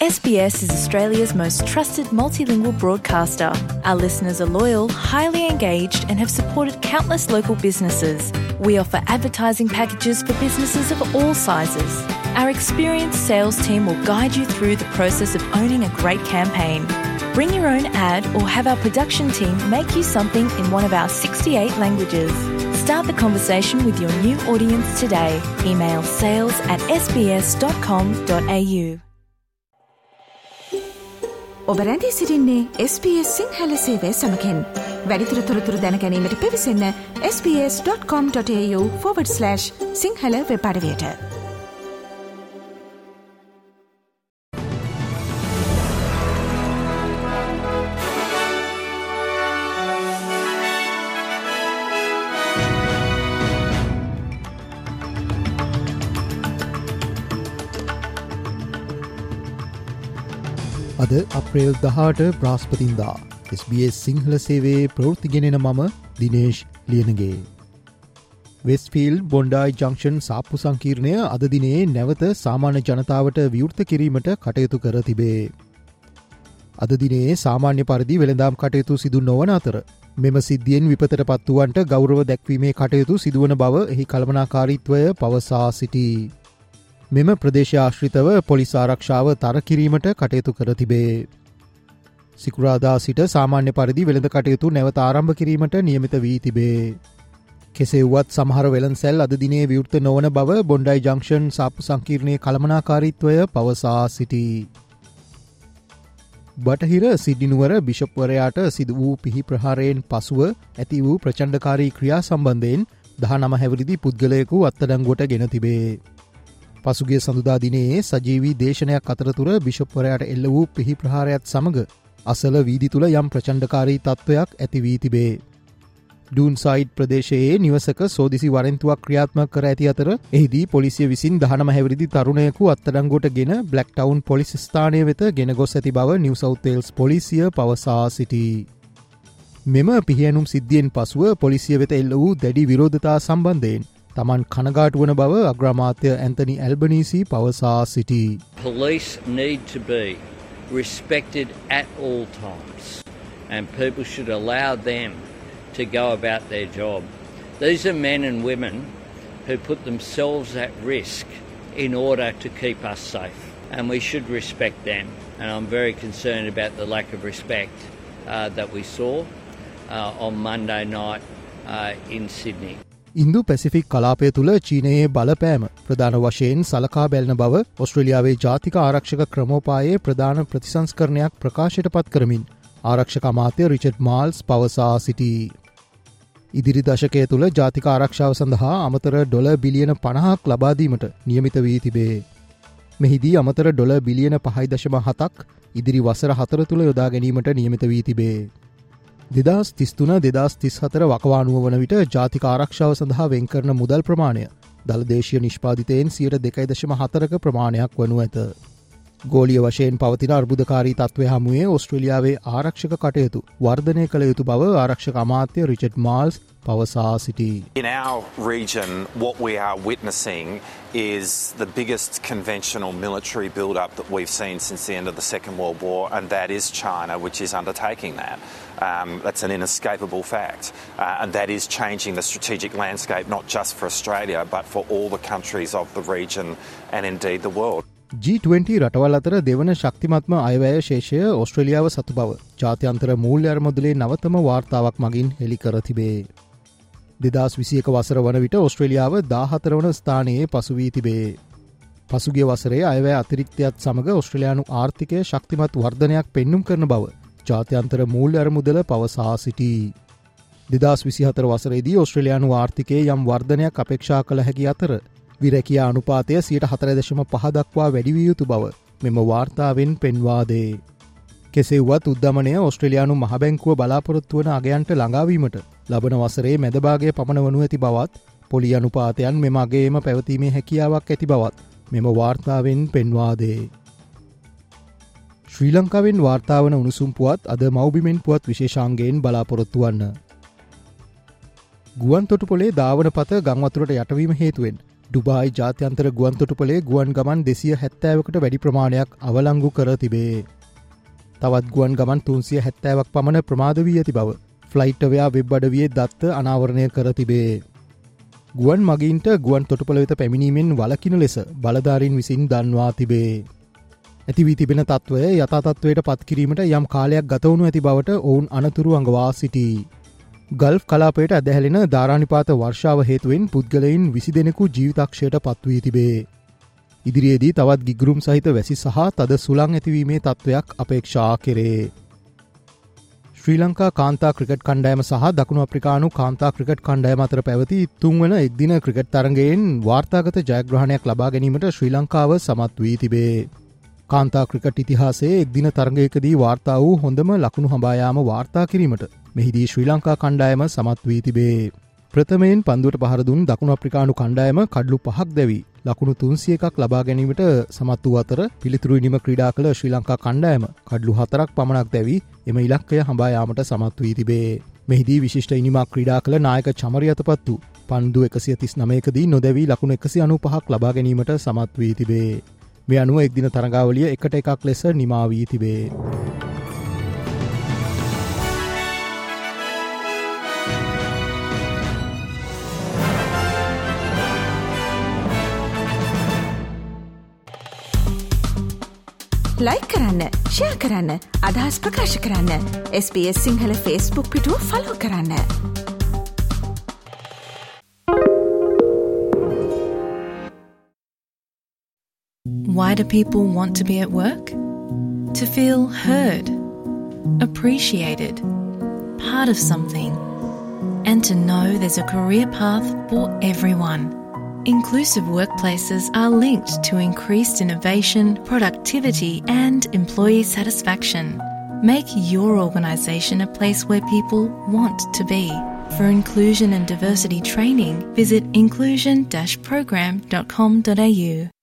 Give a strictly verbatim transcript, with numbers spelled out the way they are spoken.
S B S is Australia's most trusted multilingual broadcaster. Our listeners are loyal, highly engaged, and have supported countless local businesses. We offer advertising packages for businesses of all sizes. Our experienced sales team will guide you through the process of owning a great campaign. Bring your own ad or have our production team make you something in one of our sixty-eight languages. Start the conversation with your new audience today. Email sales at s b s dot com dot a u. ඔබ රැඳී සිටින්නේ S B S Sinhala සේවය සමගින්. වැඩිදුර තොරතුරු දැන ගැනීමට පිවිසන්න s b s dot com dot a u forward slash Sinhala web අඩවියට. අද අප්‍රේල් දහඅට බ්‍රහස්පතින්දා S B S සිංහල සේවයේ ප්‍රවෘත්තිගෙනෙන මම Dinesh Liyanage. Westfield Bondi junction සාප්පු සංකීර්ණය අද දිනේ නැවත සාමාන්‍ය ජනතාවට විවෘත කිරීමට කටයුතු කර තිබේ. අද දිනේ සාමාන්‍ය පරිදි වෙළඳාම් කටයුතු සිදු නොවන අතර මෙම සිද්ධියෙන් විපතට පත්වුවන්ට ගෞරව දැක්වීමේ කටයුතු සිදුවන බව එහි කළමනාකාරීත්වය පවසා සිටී. මෙම ප්‍රදේශ ආශ්‍රිතව පොලිස් ආරක්ෂාව තර කිරීමට කටයුතු කර තිබේ. සිකුරාදා සිට සාමාන්‍ය පරිදි වෙළඳ කටයුතු නැවත ආරම්භ කිරීමට නියමිත වී තිබේ. කෙසේ වුවත් සමහර වෙළඳසැල් අද දිනේ විවෘත නොවන බව බොන්ඩායි ජංක්ෂන් සාප්පු සංකීර්ණයේ කළමනාකාරීත්වය පවසා සිටී. බටහිර සිඩ්නි නුවර බිෂප්වරයාට සිදු වූ පිහි ප්‍රහාරයෙන් පසුව ඇති වූ ප්‍රචණ්ඩකාරී ක්‍රියා සම්බන්ධයෙන් දහනව හැවිරිදි පුද්ගලයෙකු අත්අඩංගුවට ගෙන තිබේ. පසුගිය සඳුදා දිනේ සජීවී දේශනයක් අතරතුර බිෂප්වරයාට එල්ල වූ පිහි ප්‍රහාරයත් සමග අසල වීදි තුළ යම් ප්‍රචණ්ඩකාරී තත්ත්වයක් ඇති වී තිබේ. ඩූන්සයිඩ් ප්‍රදේශයේ නිවසක සෝදිසි වරෙන්තුවක් ක්‍රියාත්මක කර ඇති අතර එහිදී පොලිසිය විසින් දහනම හැවිරිදි තරුණයෙකු අත්අඩංගුවට ගෙන බ්ලැක් ටවුන් පොලිස් ස්ථානය වෙත ගෙන ගොස් ඇති බව නිව් සවුත් වේල්ස් පොලිසිය පවසා සිටී. මෙම පිහියනුම් සිද්ධියෙන් පසුව පොලිසිය වෙත එල්ල වූ දැඩි විරෝධතා සම්බන්ධයෙන් තමන් කනගාටු වන බව අග්‍රාමාත්‍ය ඇන්තනි ඇල්බනීසි පවසා සිටී. Police need to be respected at all times and people should allow them to go about their job. These are men and women who put themselves at risk in order to keep us safe and we should respect them, and I'm very concerned about the lack of respect uh, that we saw uh, on Monday night uh, in Sydney. Indo Pacific කලාපය තුළ චීනයේ බලපෑම ප්‍රධාන වශයෙන් සලකා බැලන බව ඔස්ට්‍රේලියාවේ ජාතික ආරක්ෂක ක්‍රමෝපායේ ප්‍රධාන ප්‍රතිසංස්කරණයක් ප්‍රකාශයට පත් කරමින් ආරක්ෂක අමාත්‍ය රිචඩ් මාල්ස් පවසා සිටී. ඉදිරි දශකය තුළ ජාතික ආරක්ෂාව සඳහා අමතර ඩොලර් බිලියන පනහක් ලබාදීමට නියමිත වී තිබේ. මෙහිදී අමතර ඩොලර් බිලියන පහයි දශම හතක් ඉදිරි වසර හතර තුළ යොදා ගැනීමට නියමිත වී තිබේ. දෙදස් තිස්තුන දෙදස් තිස් හතර වකවානුව වන විට ජාතික ආරක්ෂාව සඳහා වෙන් කරන මුදල් ප්‍රමාණය දළදේශීය නිෂ්පාදිතයෙන් සියයට දෙකයි දශම හතරක ප්‍රමාණයක් වනු ඇත. ගෝලීය වශයෙන් පවතින අර්බුදකාරී තත්ත්වය හමුවේ ඔස්ට්‍රේලියාවේ ආරක්ෂක කටයුතු වර්ධනය කළ යුතු බව ආරක්ෂක අමාත්‍ය රිචඩ් මාල්ස් පවසා සිටී. In our region, what we are witnessing is the biggest conventional military build-up that we've seen since the end of the Second World War, and that is China, which is undertaking that. Um, that's an inescapable fact, uh, and that is changing the strategic landscape not just for Australia, but for all the countries of the region and indeed the world. G twenty රටවල් අතර දෙවන ශක්තිමත්ම අයවැය ශේෂය ඔස්ට්‍රේලියාව සතු බව ජාත්‍යන්තර මූල්‍ය අරමුදලේ නවතම වාර්තාවක් මගින් හෙළි කර තිබේ. දෙදස් විසියක වසර වන විට ඔස්ට්‍රේලියාව දාහතර වන ස්ථානයේ පසු වී තිබේ. පසුගිය වසරේ අයවැය අතිරික්තයත් සමග ඔස්ට්‍රේලියානු ආර්ථිකය ශක්තිමත් වර්ධනයක් පෙන්නුම් කරන බව ජාත්‍යන්තර මූල්‍ය අරමුදල පවසා සිටී. දෙදස් විසිහතර වසරේදී ඔස්ට්‍රේලියානු ආර්ථිකයේ යම් වර්ධනයක් අපේක්ෂා කළ හැකි අතර විරැකියා අනුපාතය සියයට හතර දශම පහ දක්වා වැඩි විය යුතු බව මෙම වාර්තාවෙන් පෙන්වා දේ. කෙසේ වුවත් උද්දමනය ඔස්ට්‍රේලියානු මහ බැංකුව බලාපොරොත්තු වන අගයන්ට ළඟාවීමට ලබන වසරේ මැදභාගය පමණ වනු ඇති බවත් පොලි අනුපාතයන් මෙම අගේම පැවතීමේ හැකියාවක් ඇති බවත් මෙම වාර්තාවෙන් පෙන්වා දේ. ශ්‍රී ලංකාවෙන් වාර්තාවන උණුසුම් පුවත් අද මව්බිමෙන් පුවත් විශේෂාංගයෙන් බලාපොරොත්තු වන්න. ගුවන් තොටුපොලේ ධාවන පත ගංවතුරට යටවීම හේතුවෙන් ඩුබායි ජාත්‍යන්තර ගුවන් තොටුපළේ ගුවන් ගමන් දෙසිය හැත්තෑවකට වැඩි ප්‍රමාණයක් අවලංගු කර තිබේ. තවත් ගුවන් ගමන් තුන්සිය හැත්තෑවක් පමණ ප්‍රමාද වී ඇති බව ෆ්ලයිට්වයා වෙබ් අඩවියේ දත්ත අනාවරණය කර තිබේ. ගුවන් මගීන්ට ගුවන් තොටුපළ වෙත පැමිණීමෙන් වලකින ලෙස බලධාරීන් විසින් දන්වා තිබේ. ඇතිවී තිබෙන තත්ත්වය යථතත්වයට පත්කිරීමට යම් කාලයක් ගතවුණු ඇති බවට ඔවුන් අනතුරු අඟවා සිටී. ගල්ෆ් කලාපයට ඇදහැලෙන ධාරානිපාත වර්ෂාව හේතුවෙන් පුද්ගලයින් විසි දෙනෙකු ජීවිතක්ෂයට පත්වී තිබේ. ඉදිරියේදී තවත් ගිගුරුම් සහිත වැසි සහ තද සුළං ඇතිවීමේ තත්ත්වයක් අපේක්ෂා කෙරේ. ශ්‍රී ලංකා කාන්තා ක්‍රිකට් කණ්ඩෑම සහ දකුණු අප්‍රිකානු කාන්තා ක්‍රිකට් කණ්ඩෑම අතර පැවති තුන්වන එක්දින ක්‍රිකට් තරගයෙන් වාර්තාගත ජයග්‍රහණයක් ලබා ගැනීමට ශ්‍රී ලංකාව සමත් වී තිබේ. කාන්තා ක්‍රිකට් ඉතිහාසයේ එක්දින තරගයකදී වාර්තා වූ හොඳම ලකුණු හඹායාම වාර්තා කිරීමට මෙහිදී ශ්‍රී ලංකා කණ්ඩායම සමත් වී තිබේ. ප්‍රථමයෙන් පන්දුවට පහර දුන් දකුණු අප්‍රිකානු කණ්ඩායම කඩලු පහක් දැවි ලකුණු තුන්සිය එකක් ලබා ගැනීමට සමත් වූ අතර පිළිතුරු ඉනිම ක්‍රීඩා කළ ශ්‍රී ලංකා කණ්ඩායම කඩලු හතරක් පමණක් දැවි එම ඉලක්කය හඹා යාමට සමත් වී තිබේ. මෙහිදී විශිෂ්ට ඉනිමක් ක්‍රීඩා කළ නායක චමරිය අතපත් වූ පන්දු එකසිය තිස් නවයකදී නොදැවී ලකුණු එකසිය අනූපහක් ලබා ගැනීමට සමත් වී තිබේ. මේ අනුව එක්දින තරගාවලිය එකට එකක් ලෙස නිමා වී තිබේ. ලයික් කරන්න, ෂෙයා කරන්න, අදහස් ප්‍රකාශ කරන්න. S B S Sinhala Facebook පිටුව ෆලෝ කරන්න. Why do people want to be at work? To feel heard, appreciated, part of something, and to know there's a career path for everyone. Inclusive workplaces are linked to increased innovation, productivity, and employee satisfaction. Make your organisation a place where people want to be. For inclusion and diversity training, visit inclusion dash program dot com dot a u.